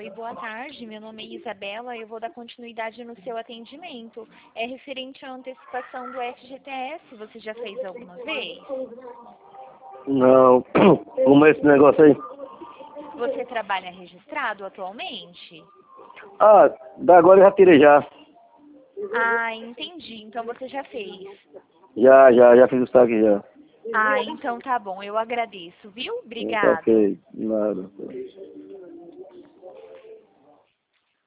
Oi, boa tarde. Meu nome é Isabela. Eu vou dar continuidade no seu atendimento. É referente à antecipação do FGTS. Você já fez alguma vez? Não. Como é esse negócio aí? Você trabalha registrado atualmente? Ah, da agora eu já tirei já. Ah, entendi. Então você já fez. Já fiz o saque já. Ah, então tá bom. Eu agradeço, viu? Tá Obrigado. ok, nada.